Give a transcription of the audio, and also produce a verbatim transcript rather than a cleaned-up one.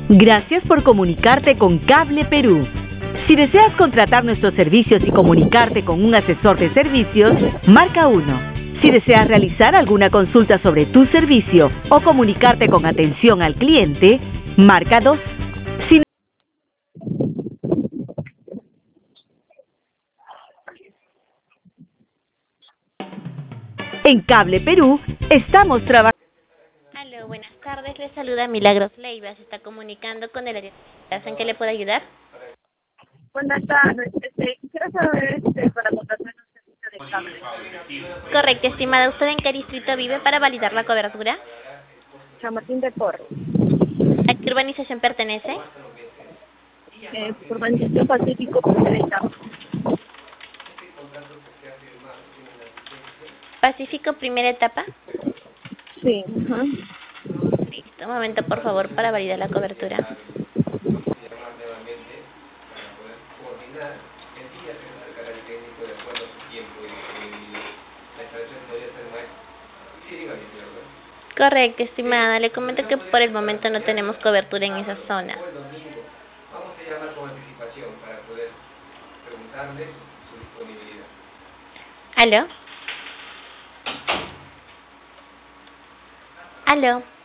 Gracias por comunicarte con Cable Perú. Si deseas contratar nuestros servicios y comunicarte con un asesor de servicios, marca uno. Si deseas realizar alguna consulta sobre tu servicio o comunicarte con atención al cliente, marca dos. Si En Cable Perú estamos trabajando. Aló, buenas tardes. Le saluda Milagros Leiva. Se está comunicando con el área de ¿en qué le puedo ayudar? Buenas tardes. Este, quisiera saber este, para contratar un servicio de cable. Correcto, estimada. ¿Usted en qué distrito vive para validar la cobertura? San Martín de Porres. ¿A qué urbanización pertenece? Eh, Urbanización Pacífico, primera etapa. Pacífico, primera etapa. Sí. Ajá. Listo, un momento, por favor, para validar la cobertura. Correcto, estimada. Le comento que por el momento no tenemos cobertura en esa zona. Vamos a llamar con anticipación para poder preguntarles su disponibilidad. ¿Aló? ¿Aló?